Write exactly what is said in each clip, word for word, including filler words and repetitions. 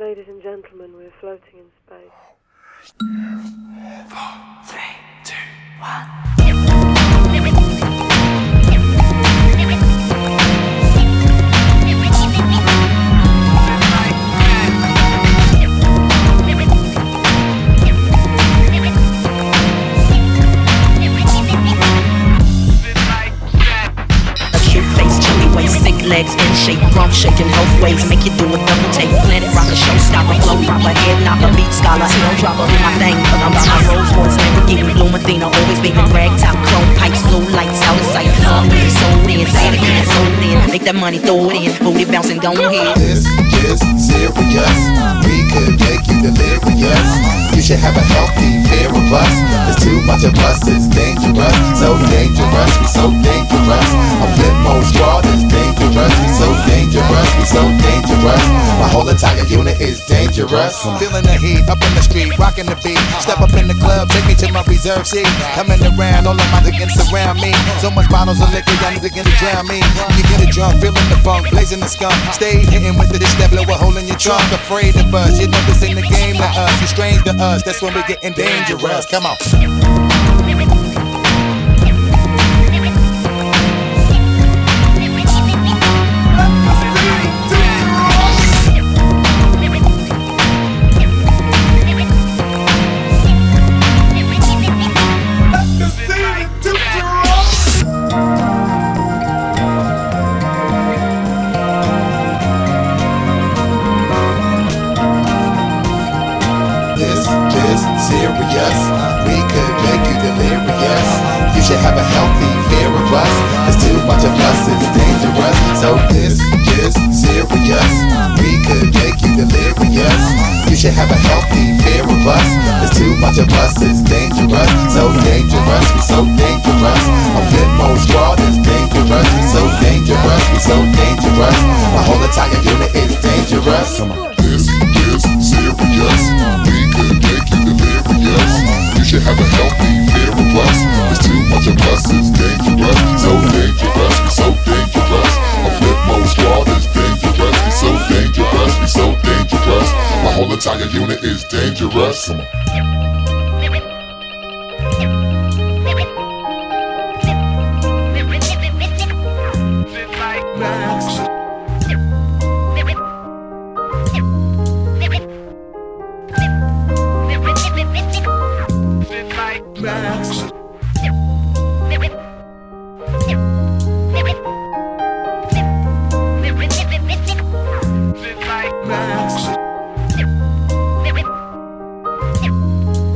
Ladies and gentlemen, we're floating in space. Four, three, two, one. Legs in shape, rump shaking both ways, make you do a double take. Planet rocker, showstopper, flow proper, head knocker, beat scholar, heel dropper. Do my thing, but I'm by my Rolls Royce, Lamborghini, Blue Medina, always beaming, rag top, chrome pipes, blue lights, out of sight. Come in, sold in, say it again, sold in. Make that money, throw it in, booty bouncing, go ahead. This is serious. We could make you delirious. You should have a healthy fear of us. There's too much of us, it's dangerous. So dangerous, we so dangerous. A Flipmo squad is dangerous. We so dangerous, we so dangerous. My whole entire unit is dangerous. Feeling the heat, up in the street, rocking the beat. Step up in the club, take me to my reserve seat. Coming around, all of my niggas surround me. So much bottles of liquor, y'all niggas gonna drown me. You get it drunk, feeling the funk, blazing the skunk. Stay hitting with the dish that blow a hole in your trunk. Afraid of us, you know this ain't the game to us. You strange to us, that's when we getting dangerous. Come on. Serious, we could make you delirious. You should have a healthy fear of us. There's too much of us, it's dangerous. So this is serious. We could make you delirious. You should have a healthy fear of us. There's too much of us, it's dangerous. So dangerous, we so dangerous. A Flipmo squad is dangerous. We so dangerous, we so dangerous. My whole entire unit is dangerous. Come on. This is serious. We could make you delirious. You should have a healthy fear of us. There's too much of us, it's dangerous. So dangerous, we so dangerous. A Flipmo squad is dangerous. We so dangerous, we so dangerous. My whole entire unit is dangerous. Come on.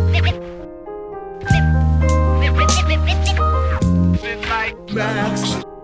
Max.